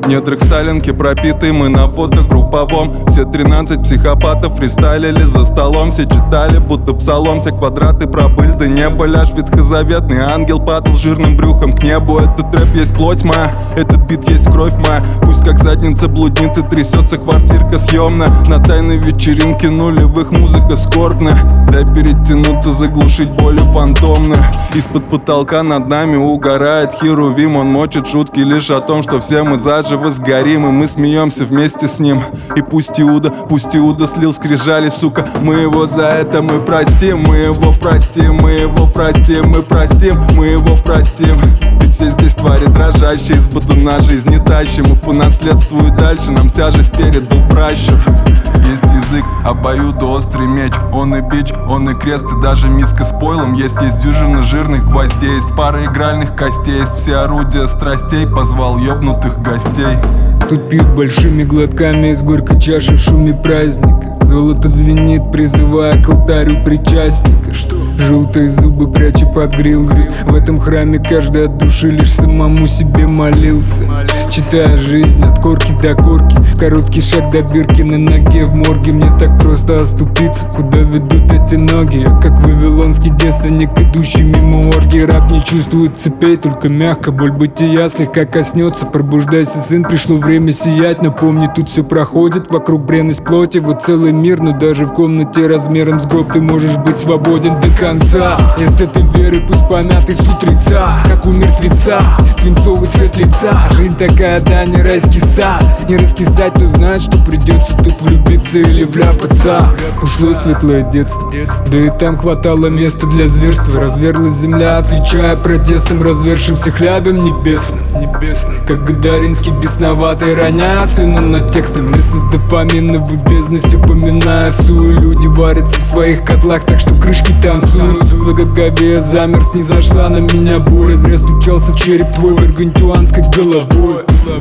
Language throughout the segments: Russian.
В недрах Сталинки пропиты мы на фото групповом. Все 13 психопатов фристайлили за столом. Все читали, будто псалом, все квадраты пробыли до неба. Ляж ветхозаветный ангел падал жирным брюхом к небу. Этот рэп есть плоть моя, этот бит есть кровь моя. Пусть как задница блудницы трясется квартирка съемная. На тайной вечеринке нулевых музыка скорбная. Дай перетянуться, заглушить боли фантомные. Из-под потолка над нами угорает Херувим. Он мочит шутки лишь о том, что все мы заживо сгорим. И мы смеемся вместе с ним. И пусть Иуда слил скрижали, сука, мы его за это мы простим. Мы его простим, мы его простим, мы простим, мы его простим. Ведь все здесь твари дрожащие, из батуна жизнь не тащим. Мы по наследству и дальше, нам тяжесть перед был пращур. Есть язык, обоюдоострый меч. Он и бич, он и крест, и даже миска с пойлом. Есть дюжина жирных гвоздей, есть пара игральных костей. Есть все орудия страстей, позвал ёбнутых гостей. Тут пьют большими глотками из горькой чаши в шуме праздника. Золото звенит, призывая к алтарю причастника. Желтые зубы пряча под грилзы. В этом храме каждый от души лишь самому себе молился. Читая жизнь от корки до корки. Короткий шаг до бирки на ноге в морге. Мне так просто оступиться, куда ведут эти ноги. Я как вавилонский девственник, идущий мимо оргии. Раб не чувствует цепей, только мягко боль бытия слегка коснется. Пробуждайся, сын, пришло время сиять. Но помни, тут все проходит, вокруг бренность плоти. Вот целый мир, но даже в комнате размером с гроб ты можешь быть свободен до конца. Я с этой верой, пусть помятый с утреца, как у мертвеца, свинцовый цвет лица. Жизнь такая, да, не райский сад. Не раскисать, то знает, что придется тут влюбиться или вляпаться. Ушло светлое детство, да и там хватало места для зверства. Разверлась земля, отвечая протестом, развершимся хлябем небесным. Как Гадаринский бесноватый, роняя слюну над текстом. Вместе с дофаминовой бездны все поминая всую. Люди варятся в своих котлах, так что крышки танцуют. Благоговея замер, снизошла на меня боль. Я зря стучался в череп твой гаргантюанской головой.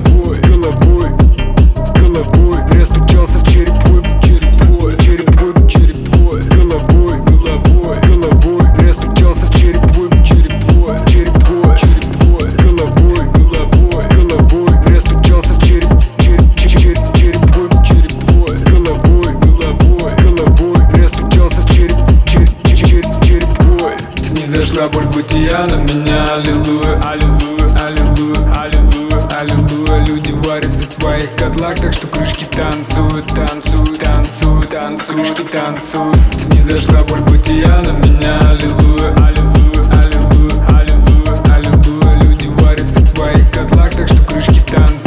Зря стучался в череп твой, череп твой, головой. Зря стучался в череп твой, череп твой, головой. Зря стучался в череп твой, головой. Зря стучался в череп твой. Снизошла боль бытия на меня, аллилуйя, аллилуйя, аллилуйя, аллилуйя, аллилуйя. Люди варятся в своих котлах, так что крышки танцуют, танцуют, танцуют, танцуют, крышки танцуют. Снизошла боль бытия на меня, аллилуйя, аллилуйя, аллилуйя, аллилуйя, аллилуйя. Люди варятся в своих котлах, так что крышки танцуют.